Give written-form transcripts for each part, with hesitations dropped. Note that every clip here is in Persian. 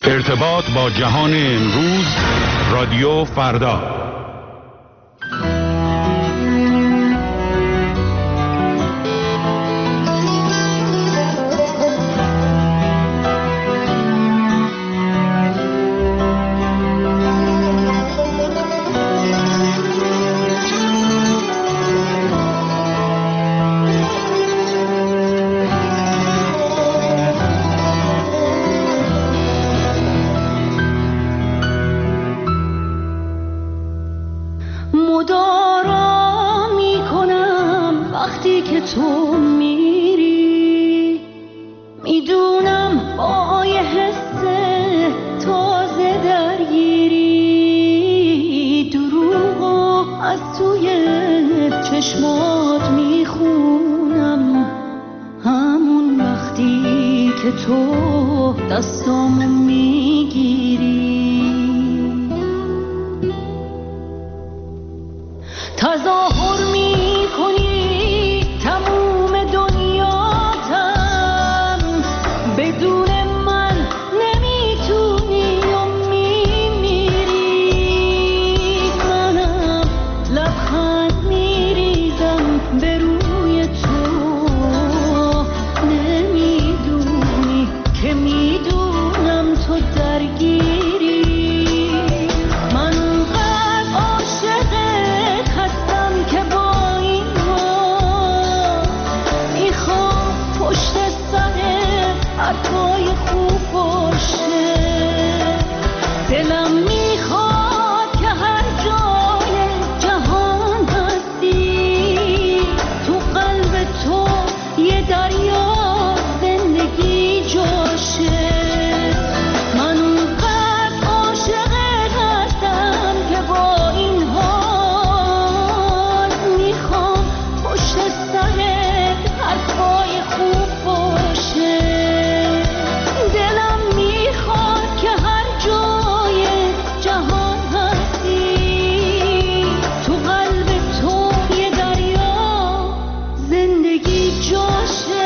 ارتباط با جهان امروز، رادیو فردا. تو میری میدونم با یه حس تازه درگیری، دروغو از توی چشمات میخونم، همون وقتی که تو دستامو میگیری. تظاهر میکنی تموم دنیاتم، بدون من نمیتونی و میمیری. منم لبخند میریزم به روی تو، نمیدونی که میدونم تو درگیری. من اونقدر عاشقت هستم که با این حال میخوام پشت سر حرفای خوب باشه. دلم میخواد که هر جای جهان هستی، تو قلب تو یه دریا زندگی جاشه. من اونقدر عاشقت هستم که با این حال میخوام پشت سر حرفای خوب باشه. دلم میخواد که هر جای جهان هستی، تو قلب تو یه دریا زندگی جاشه.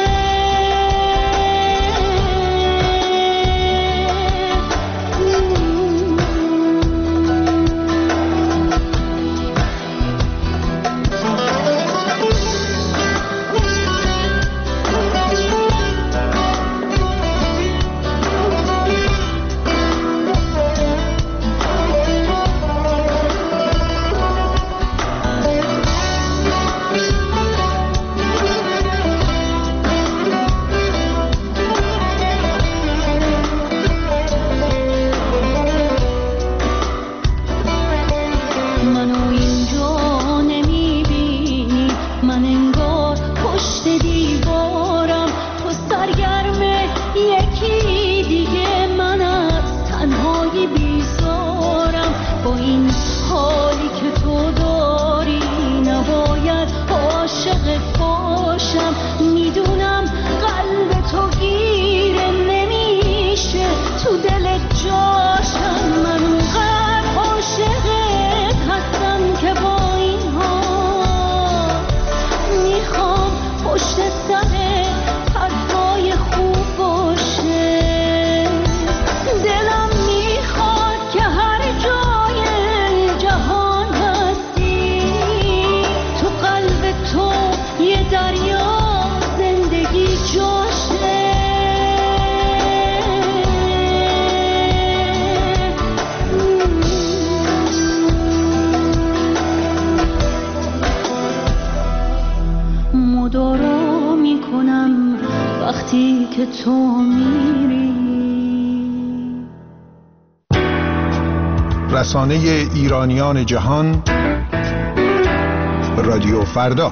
منو اینجا نمیبینی، من انگار پشت دیوارم، تو سرگرم یکی دیگه، من از تنهایی بیزارم. با این حالی که تو داری نباید عاشقت باشم، میدونم قلب تو گیره نمیشه تو دلت جاشم. من اونقدر عاشقت هستم که با این حال میخوام پشت سر حرفای خوب باشه. دلم میخواد که هر جای جهان هستی، تو قلب تو یه دریا زندگی جاشه. مدارا میکنم وقتی که تو میری. رسانه ایرانیان جهان، رادیو فردا.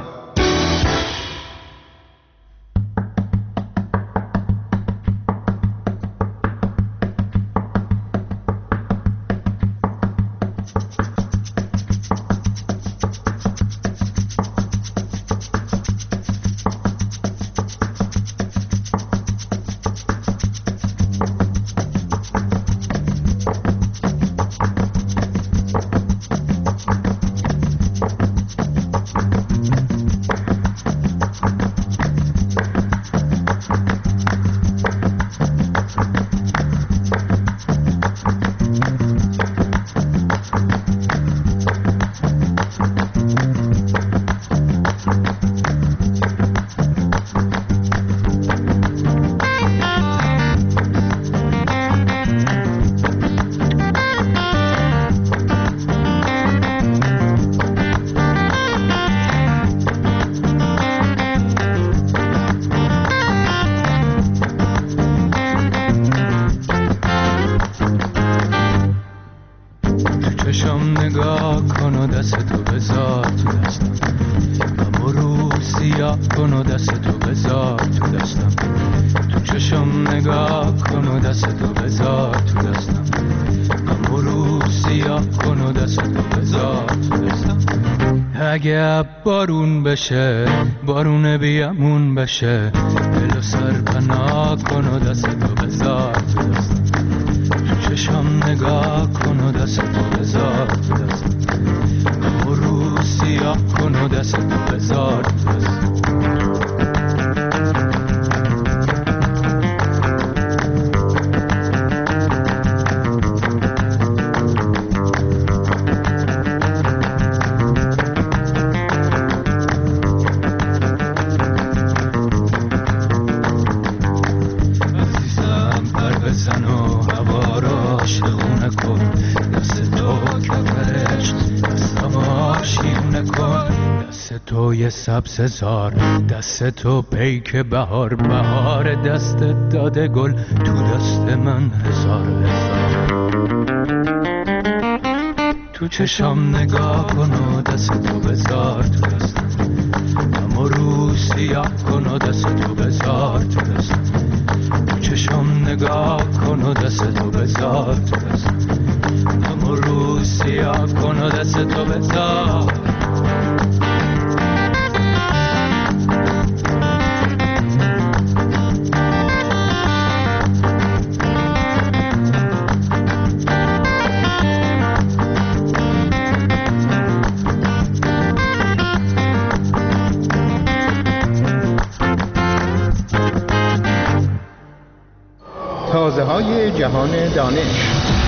چشم نگاه کن و دست تو بذار تو دستم، غم و رو سیاه کن و دست تو بذار تو دستم، تو چشم نگاه کن و دست تو بذار تو دستم، غم و رو سیاه کن و دست تو بذار تو دستم. اگه بارون بشه بارون بیامون بشه، دل و سر پناه کن و دست تو بذار تو دستم، تو چشم نگاه کن و دست تو بذار تو دستم، غم و رو سیاه کن و دست تو بذار تو دستم. توی سبززار دست تو پیک بهار، بهار دست داده گل تو دست من هزار هزار. تو چشم نگاه کن و دست تو بذار تو دستم، غم و رو سیاه کن و دست تو بذار تو دستم، تو چشم نگاه کن و دست تو بذار تو دستم، غم و رو سیاه کن و دست تو بذار. تازه‌های جهان دانش.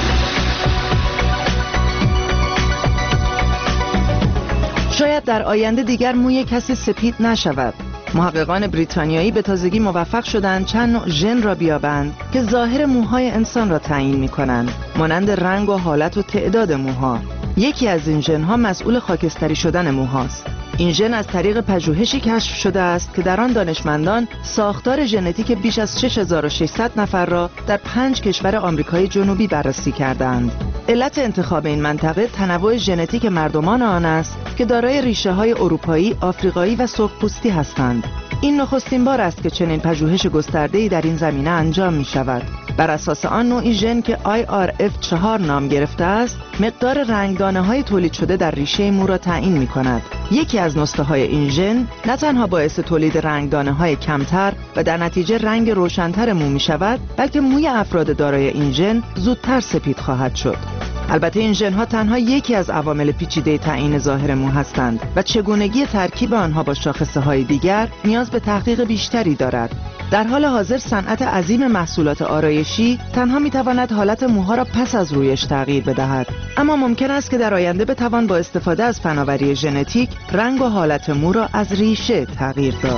شاید در آینده دیگر موی کسی سپید نشود. محققان بریتانیایی به تازگی موفق شدند چند نوع ژن را بیابند که ظاهر موهای انسان را تعیین می‌کنند، مانند رنگ و حالت و تعداد موها. یکی از این ژن‌ها مسئول خاکستری شدن موهاست. این ژن از طریق پژوهشی کشف شده است که در آن دانشمندان ساختار ژنتیک بیش از 6600 نفر را در 5 کشور آمریکای جنوبی بررسی کردند. علت انتخاب این منطقه تنوع ژنتیک مردمان آن است که دارای ریشه‌های اروپایی، آفریقایی و سرخپوستی هستند. این نخستین بار است که چنین پژوهش گسترده‌ای در این زمینه انجام می‌شود. بر اساس آن نوعی ژن که IRF4 نام گرفته است، مقدار رنگدانه‌های تولید شده در ریشه مو را تعیین می‌کند. یکی از نسخه‌های این ژن نه تنها باعث تولید رنگدانه‌های کمتر و در نتیجه رنگ روشن‌تر مو می‌شود، بلکه موی افراد دارای این ژن زودتر سپید خواهد شد. البته این ژن‌ها تنها یکی از عوامل پیچیده تعیین ظاهر مو هستند و چگونگی ترکیب آنها با شاخصه‌های دیگر نیاز به تحقیق بیشتری دارد. در حال حاضر صنعت عظیم محصولات آرایشی تنها می‌تواند حالت موها را پس از رویش تغییر بدهد، اما ممکن است که در آینده بتوان با استفاده از فناوری ژنتیک رنگ و حالت مو را از ریشه تغییر داد.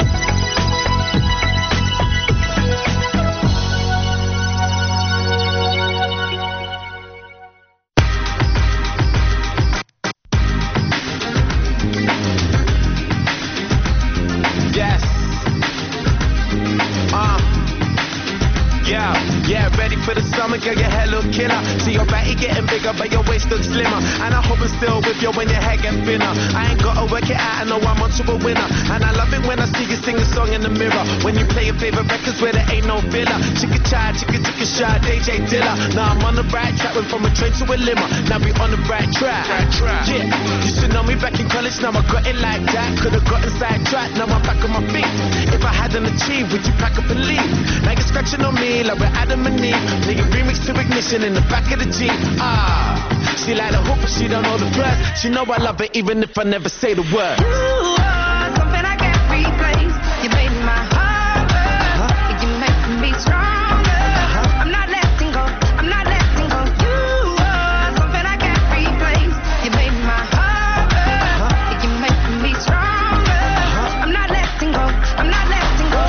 Girl, your hair look killer. See your body getting bigger, but your waist looks slimmer. And I hope I'm still with you when your hair get thinner. I ain't gotta work it out, I know I'm onto a winner. And I love it when I see you sing a song in the mirror. When you play your favorite records where there ain't no filler. Chicka chai, chicka shy, DJ Dilla. Now I'm on the right track, went from a train to a limo. Now we on the right track. Yeah, you should know me back in college, now I got it like that. Could've gotten sidetracked, now I'm back on my feet. If I hadn't achieved, would you pack up and leave? Now you're scratching on me like we're Adam and Eve. Nigga remix to ignition in the back of the Jeep. She like the hoop, but she don't know the words. She know I love it even if I never say the word. You are something I can't replace. You made my heart burn. You make me stronger. I'm not letting go. I'm not letting go. You are something I can't replace. You made my heart burn. You make me stronger. I'm not letting go. I'm not letting go.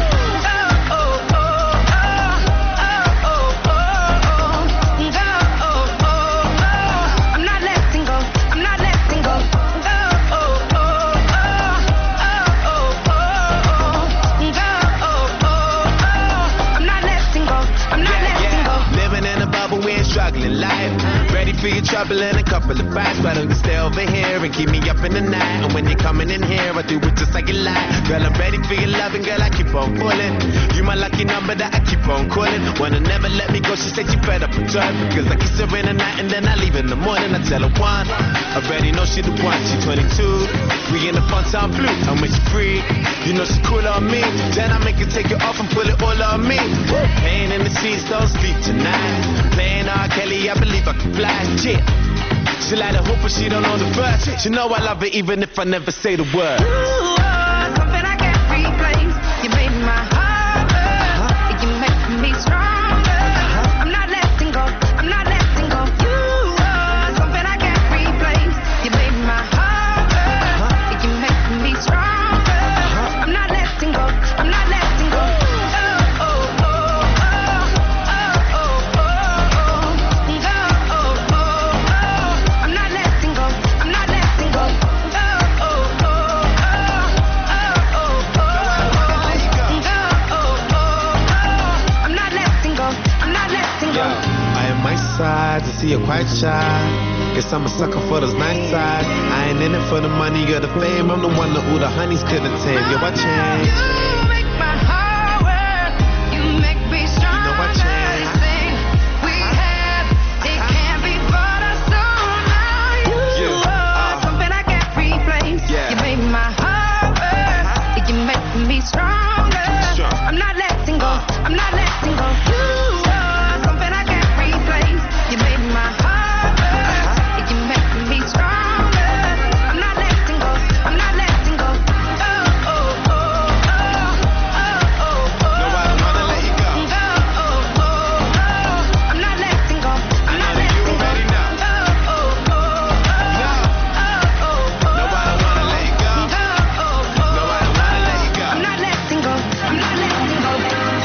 struggling life. Ready for your trouble and a couple of bites. Why don't you stay over here and keep me up in the night? And when you're coming in here, I do it just like you like. Girl, I'm ready for your loving, girl, I keep on pulling. You my lucky number that I keep on calling. Wanna never let me go, she said she fed up with her. Because I kiss her in the night and then I leave in the morning. I tell her one, I already know she the one, she 22. We in the fun time blue, and when she free, you know she cool on me. Then I make her take it off and pull it all on me. Pain in the seats, don't sleep tonight. Playing R. Kelly, I believe I can fly. Yeah. She like the hoop, but she don't know the verse. She know I love it even if I never say the word. You are something I can't replace. You made my heart burn. You make me stronger. I'm not letting go. I'm not letting go. You are something I can't replace. You made my heart burn. You make me stronger. I'm not letting go. I'm not letting go. Oh, oh, oh, oh, oh, oh, oh, oh, oh, oh. I'm not letting go. I'm not letting go. Oh, oh, oh, oh, oh, oh, oh. I'm not letting go. I'm not letting go. Yo, I am my side to see you're quite shy. Guess I'm a sucker for those nice sides. I ain't in it for the money or the fame. I'm the one that all the honeys couldn't tame. Yo, I changed. You make my heart work. You make me stronger. You know I changed. Everything we have, it can't be bought or sold. Now you are something I can't replace. Yeah. You made my heart work. You make me stronger. Strong. I'm not letting go. I'm not letting go. You are something I can't replace. You made my heart work. You make me stronger. I'm not letting go. I'm not letting go. Oh, oh, oh, oh, oh, oh, No, I don't wanna let you go. oh, oh, oh, oh. I'm not letting go. I'm not know that you letting go. already know. Oh, oh, oh, No, oh, oh, oh. no, I don't wanna let you go. No, I don't wanna let you go. I'm not letting go. I'm not letting go.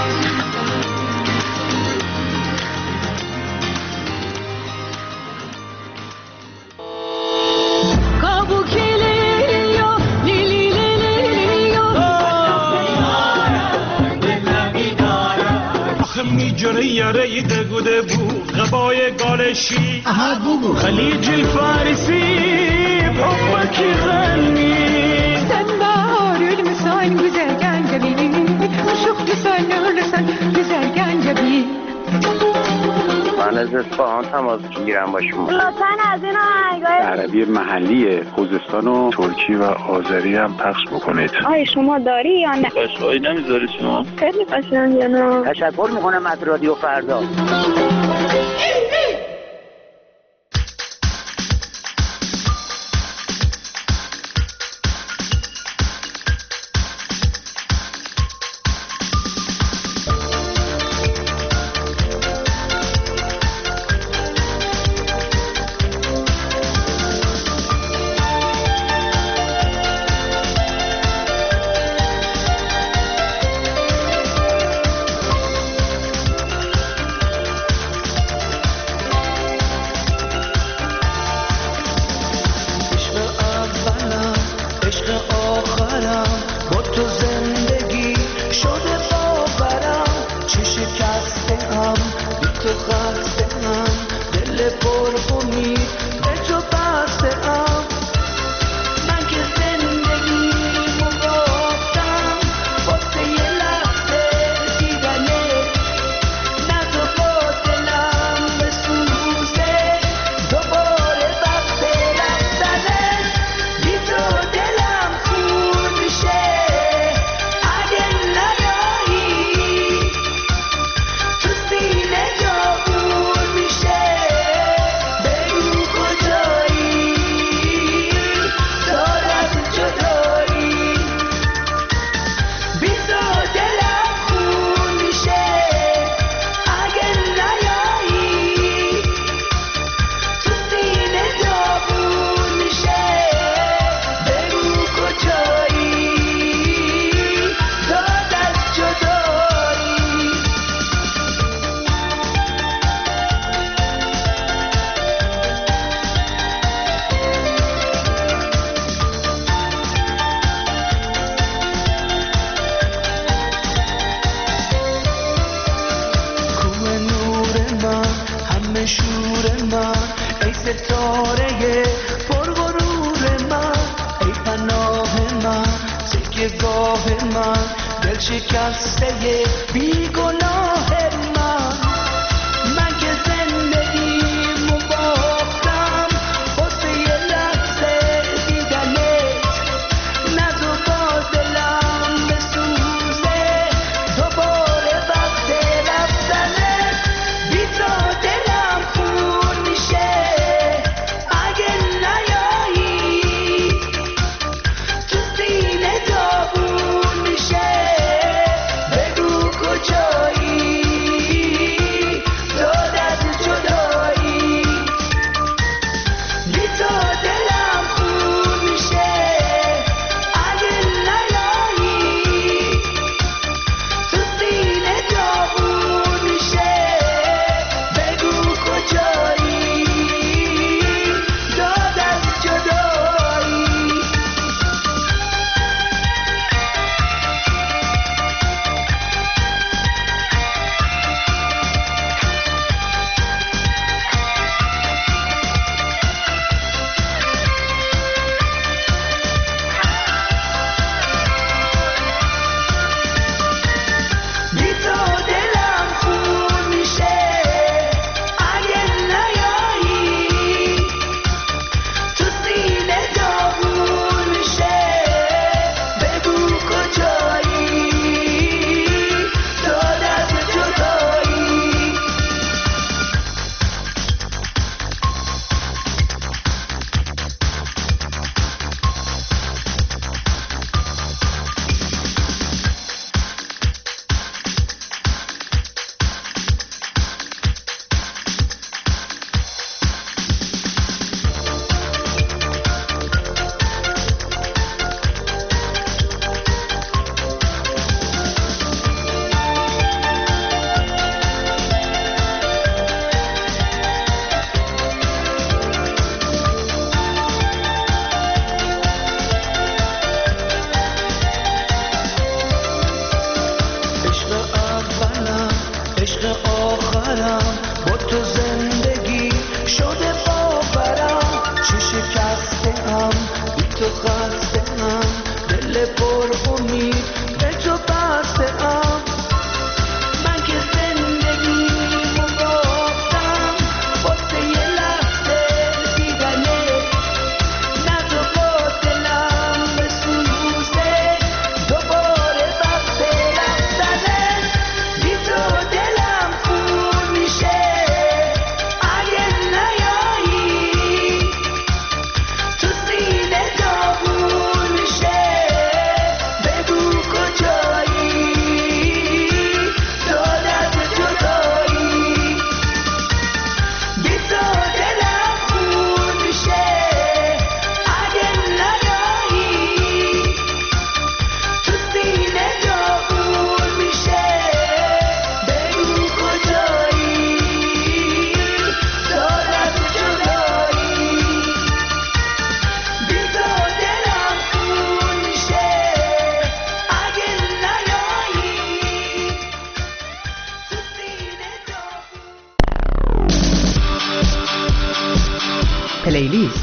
آخه میجره یاره دگوده بود قبای گالشی خلیج الفارسی بحبك غني Sen bağırır mısın güzel gencebi? Aşık sanırsan güzel gencebi. من از اصفهان تماس میگیرم با شما. لطفاً از این آهنگای عربی محلی خوزستان و ترکی و آذری هم پخش بکنید. آیا شما داری یا نه؟ قشقایی نمیذاری شما؟ خیلی قشنگه نه؟ تشکر میکنم از رادیو فردا. تو سینه جا بور میشه. شور من، ای ستاره پرغرور من، ای پناه من، تکیه‌گاه من، دل شکسته بیگناه من. من که زندگیمو باختم واسه یه لحظه دیدنت، نه تو با دلم بسوزه دوباره وقت رفتنت. بی تو دلم خون میشه اگه نیایی، تو سینه داغون میشه بگو کجایی، داد از جدایی. بی تو دلم خون میشه اگه نیایی، تو سینه داغون میشه بگو کجایی، داد از جدایی. بی تو دلم خون میشه اگه نیایی، تو سینه داغون میشه بگو کجایی، داد از جدایی. عشق اولم عشق آخرم، با تو زندگی شده باورم. چه شکسته ام بی تو خسته ام، دل پر امید به تو بسته ام. من که زندگیمو باختم واسه یه لحظه دیدنت، نه تو با دلم بسوزه دوباره وقت رفتنت. بی تو دلم خون میشه اگه نیایی، تو سینه داغون میشه بگو کجایی، داد از جدایی. بی تو دلم خون میشه اگه نیایی، تو سینه داغون میشه بگو کجایی، داد از جدایی. بی تو دلم خون میشه اگه نیایی، تو سینه پلیلیست.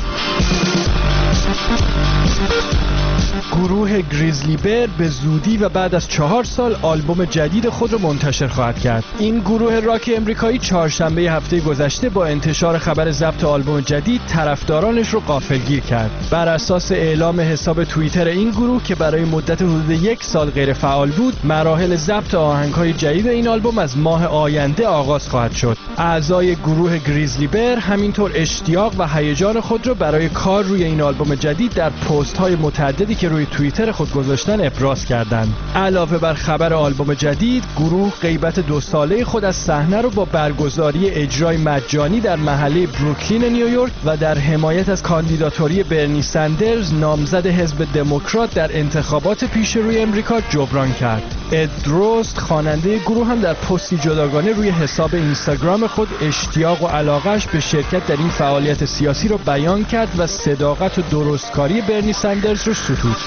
گروه گریزلی بر به زودی و بعد از 4 سال آلبوم جدید خود را منتشر خواهد کرد. این گروه راک امریکایی چهارشنبه هفته گذشته با انتشار خبر ضبط آلبوم جدید طرفدارانش رو غافلگیر کرد. بر اساس اعلام حساب توییتر این گروه که برای مدت حدود 1 سال غیر فعال بود، مراحل ضبط آهنگ‌های جدید این آلبوم از ماه آینده آغاز خواهد شد. اعضای گروه گریزلی بر همینطور اشتیاق و هیجان خود را برای کار روی این آلبوم جدید در پست‌های متعددی که روی توییتر خود گذاشتن ابراز کردند. علاوه بر خبر آلبوم جدید، گروه غیبت 2 ساله خود از صحنه رو با برگزاری اجرای مجانی در محله بروکلین نیویورک و در حمایت از کاندیداتوری برنی سندرز نامزد حزب دموکرات در انتخابات پیش روی امریکا جبران کرد. اد دروست خواننده گروه هم در پستی جداگانه روی حساب اینستاگرام خود اشتیاق و علاقه‌اش به شرکت در این فعالیت سیاسی رو بیان کرد و صداقت و درستکاری برنی سندرز رو ستود.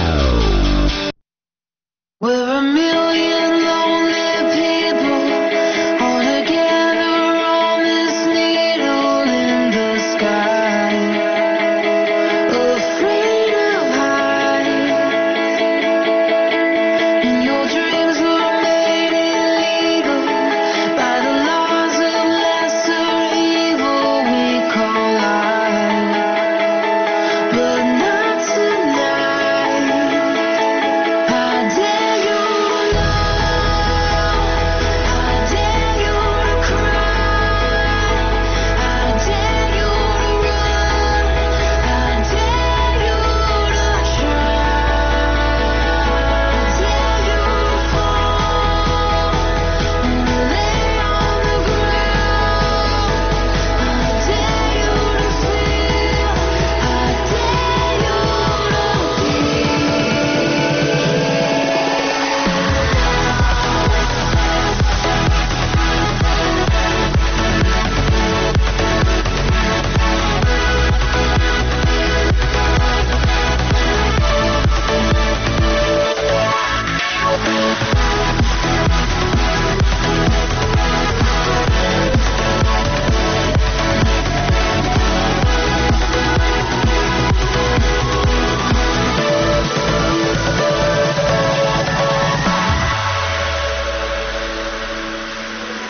We're a million lonely people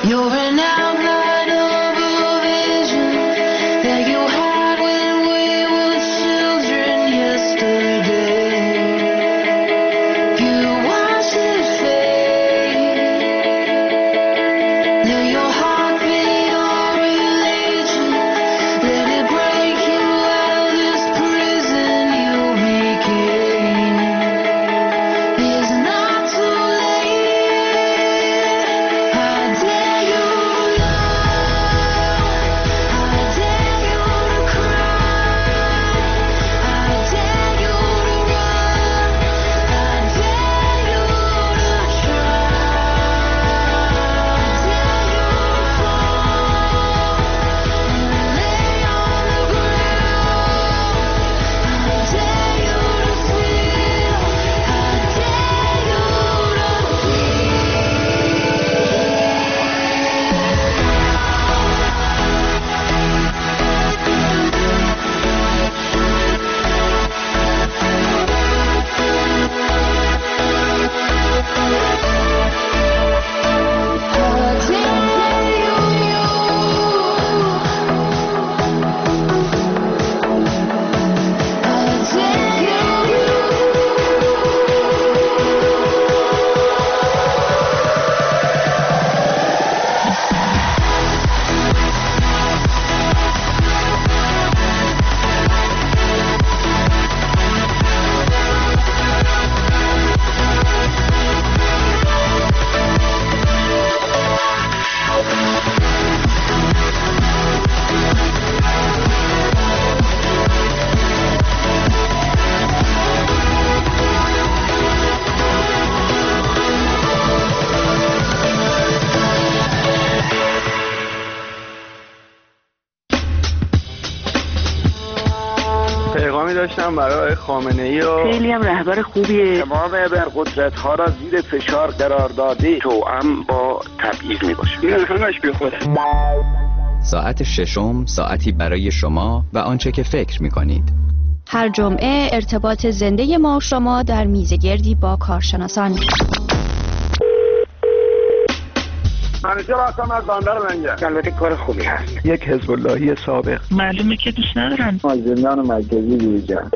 You're an outline of a vision that you had when we were children yesterday. You watch it fade. Let your heart be your religion. Let it break you out of this prison you became. It's not too late. I dare you to love. I dare you to cry. I dare you to run. I dare you to try. I dare you to fall and lay on the ground. I dare you to feel. I dare you to پیغامی داشتم برای خامنه‌ای و خیلی هم رهبر خوبیه. امام ابرقدرت‌ها را زیر فشار قرار داده توأم با تبعیض میباشه. این همش بیخوده. ساعت ششم ساعتی برای شما و آنچه که فکر می‌کنید. هر جمعه ارتباط زنده ما و شما در میزگردی با کارشناسان. منیجر هستم از بندر منگه. البته کار خوبی هست. یک حزب اللهی سابق. معلومه که دوست ندارن. از زندان مرکزی بیرون.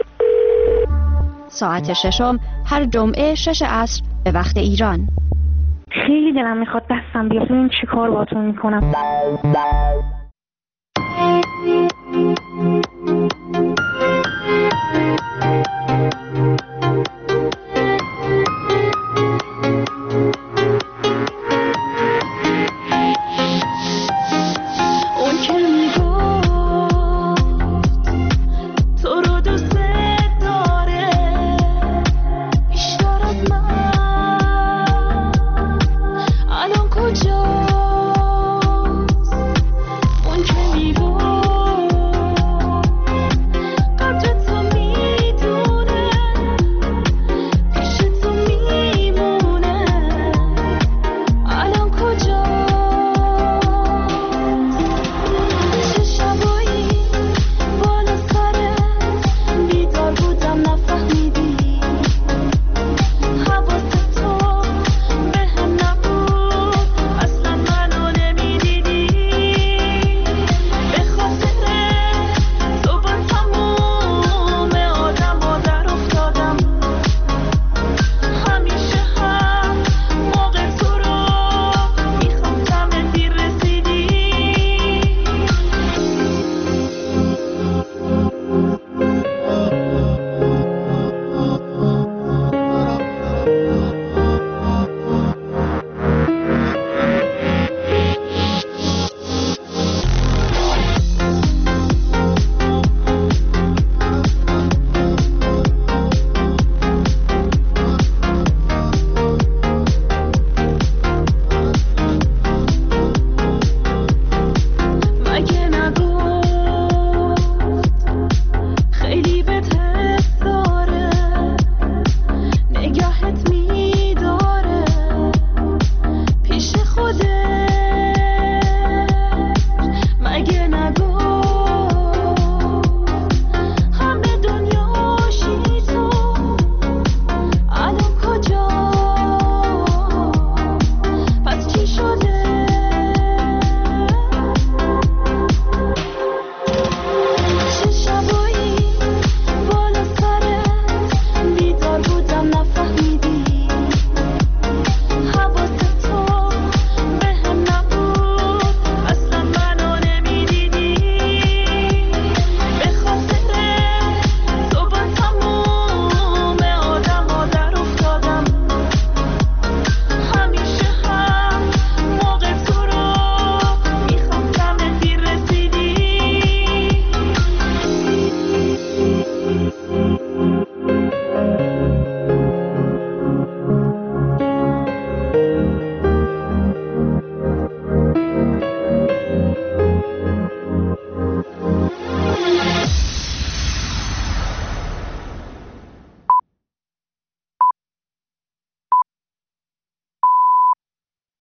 ساعت ششم هر جمعه 6 عصر به وقت ایران. خیلی دلم میخواد دستم بیاد ببین چی کار باتون میکنم.